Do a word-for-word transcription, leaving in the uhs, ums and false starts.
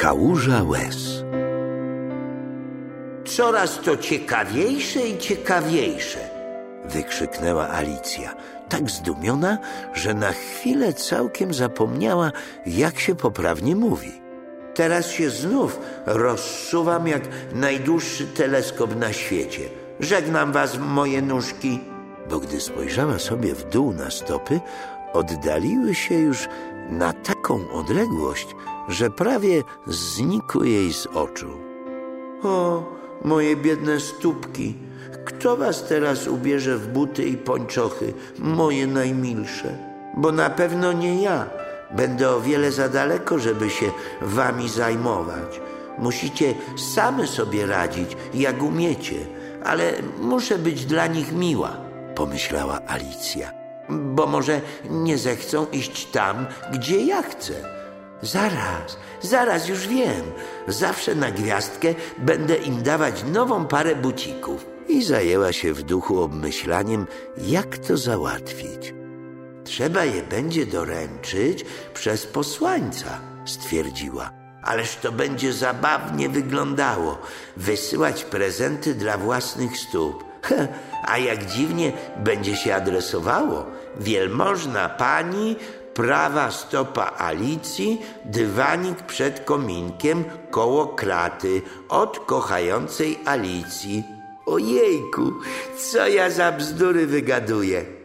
Kałuża łez. Coraz to ciekawiejsze i ciekawiejsze, wykrzyknęła Alicja, tak zdumiona, że na chwilę całkiem zapomniała, jak się poprawnie mówi. Teraz się znów rozsuwam jak najdłuższy teleskop na świecie. Żegnam was, moje nóżki. Bo gdy spojrzała sobie w dół na stopy, oddaliły się już na taką odległość, że prawie znikły jej z oczu. O, moje biedne stópki, kto was teraz ubierze w buty i pończochy, moje najmilsze? Bo na pewno nie ja. Będę o wiele za daleko, żeby się wami zajmować. Musicie same sobie radzić, jak umiecie, ale muszę być dla nich miła, pomyślała Alicja, bo może nie zechcą iść tam, gdzie ja chcę. Zaraz, zaraz już wiem. Zawsze na gwiazdkę będę im dawać nową parę bucików. I zajęła się w duchu obmyślaniem, jak to załatwić. Trzeba je będzie doręczyć przez posłańca, stwierdziła. Ależ to będzie zabawnie wyglądało. Wysyłać prezenty dla własnych stóp. He, a jak dziwnie będzie się adresowało. Wielmożna pani, prawa stopa Alicji, dywanik przed kominkiem koło kraty od kochającej Alicji. Ojejku, co ja za bzdury wygaduję.